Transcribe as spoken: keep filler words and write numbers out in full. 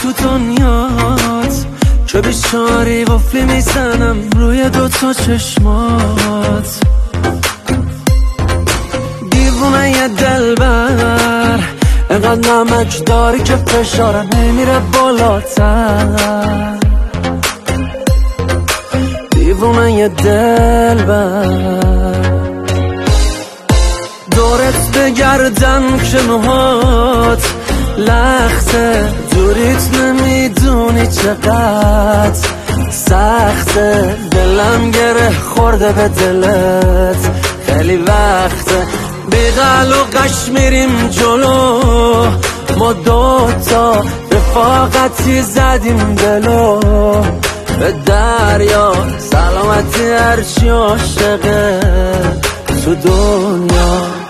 تو دنیات که بیچاری قفلی میزنم روی دوتا چشمات. دیوونه یه دلبر اینقدر نمک داری که فشارم نمیره بالاتر. دیوونه یه دلبر دورت بگردم که موهات لخته، دوریت نمیدونی چقدر سخته. دلم گره خورده به دلت خیلی وقته. بیغل و قش میریم جلو ما دوتا، رفاقتی زدیم دلو به دریا. سلامتی هرچی عاشقه تو دنیا.